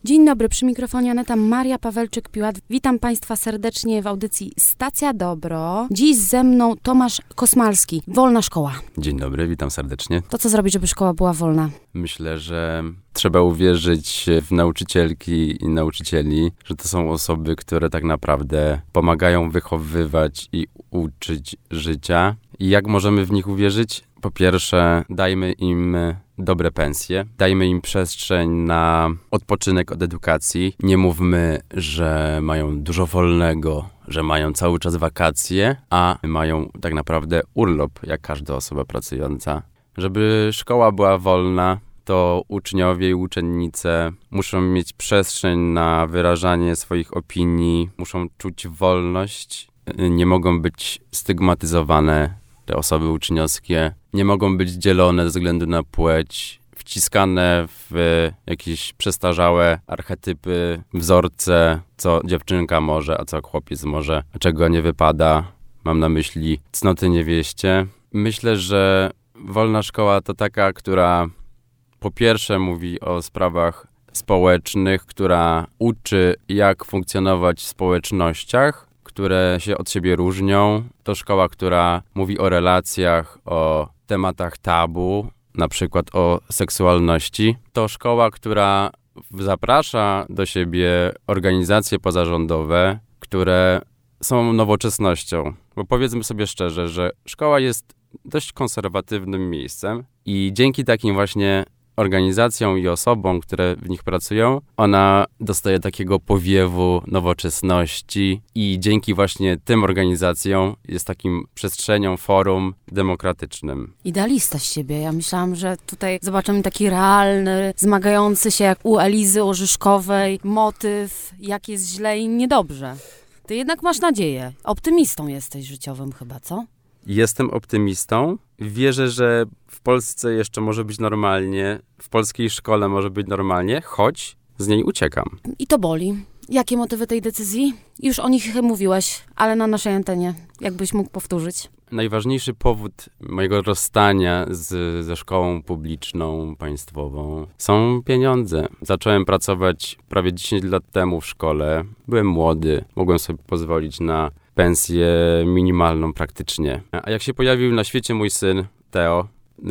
Dzień dobry, przy mikrofonie Aneta Maria Pawelczyk-Piłat. Witam Państwa serdecznie w audycji Stacja Dobro. Dziś ze mną Tomasz Kosmalski, Wolna Szkoła. Dzień dobry, witam serdecznie. To co zrobić, żeby szkoła była wolna? Myślę, że trzeba uwierzyć w nauczycielki i nauczycieli, że to są osoby, które tak naprawdę pomagają wychowywać i uczyć życia. I jak możemy w nich uwierzyć? Po pierwsze, dajmy im dobre pensje, dajmy im przestrzeń na odpoczynek od edukacji. Nie mówmy, że mają dużo wolnego, że mają cały czas wakacje, a mają tak naprawdę urlop, jak każda osoba pracująca. Żeby szkoła była wolna, to uczniowie i uczennice muszą mieć przestrzeń na wyrażanie swoich opinii, muszą czuć wolność, nie mogą być stygmatyzowane. Te osoby uczniowskie nie mogą być dzielone ze względu na płeć, wciskane w jakieś przestarzałe archetypy, wzorce, co dziewczynka może, a co chłopiec może, a czego nie wypada. Mam na myśli cnoty niewieście. Myślę, że wolna szkoła to taka, która po pierwsze mówi o sprawach społecznych, która uczy, jak funkcjonować w społecznościach, które się od siebie różnią. To szkoła, która mówi o relacjach, o tematach tabu, na przykład o seksualności. To szkoła, która zaprasza do siebie organizacje pozarządowe, które są nowoczesnością. Bo powiedzmy sobie szczerze, że szkoła jest dość konserwatywnym miejscem i dzięki takim właśnie organizacjom i osobom, które w nich pracują, ona dostaje takiego powiewu nowoczesności i dzięki właśnie tym organizacjom jest takim przestrzenią, forum demokratycznym. Idealista z siebie. Ja myślałam, że tutaj zobaczymy taki realny, zmagający się jak u Elizy Orzyszkowej motyw, jak jest źle i niedobrze. Ty jednak masz nadzieję. Optymistą jesteś życiowym chyba, co? Jestem optymistą. Wierzę, że w Polsce jeszcze może być normalnie, w polskiej szkole może być normalnie, choć z niej uciekam. I to boli. Jakie motywy tej decyzji? Już o nich mówiłeś, ale na naszej antenie. Jakbyś mógł powtórzyć? Najważniejszy powód mojego rozstania ze szkołą publiczną, państwową są pieniądze. Zacząłem pracować prawie 10 lat temu w szkole. Byłem młody, mogłem sobie pozwolić na pensję minimalną praktycznie. A jak się pojawił na świecie mój syn, Teo,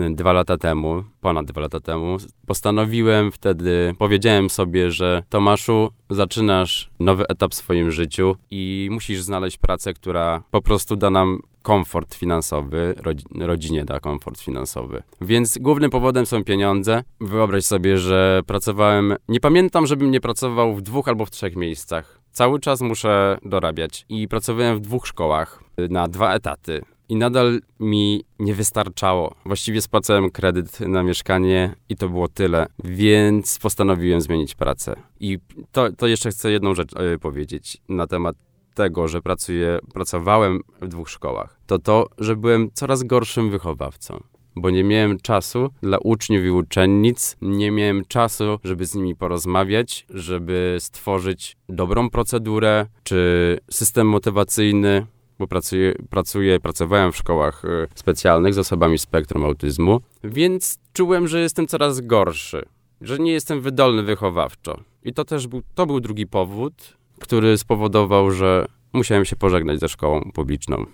ponad 2 lata temu, postanowiłem wtedy, powiedziałem sobie, że Tomaszu, zaczynasz nowy etap w swoim życiu i musisz znaleźć pracę, która po prostu da nam komfort finansowy, rodzinie da komfort finansowy. Więc głównym powodem są pieniądze. Wyobraź sobie, że nie pamiętam, żebym nie pracował w 2 albo w 3 miejscach. Cały czas muszę dorabiać i pracowałem w 2 szkołach na 2 etaty. I nadal mi nie wystarczało. Właściwie spłacałem kredyt na mieszkanie i to było tyle. Więc postanowiłem zmienić pracę. I to jeszcze chcę jedną rzecz powiedzieć na temat tego, że pracowałem w 2 szkołach. To, że byłem coraz gorszym wychowawcą. Bo nie miałem czasu dla uczniów i uczennic, nie miałem czasu, żeby z nimi porozmawiać, żeby stworzyć dobrą procedurę, czy system motywacyjny, bo pracowałem w szkołach specjalnych z osobami z spektrum autyzmu, więc czułem, że jestem coraz gorszy, że nie jestem wydolny wychowawczo. I to był drugi powód, który spowodował, że musiałem się pożegnać ze szkołą publiczną.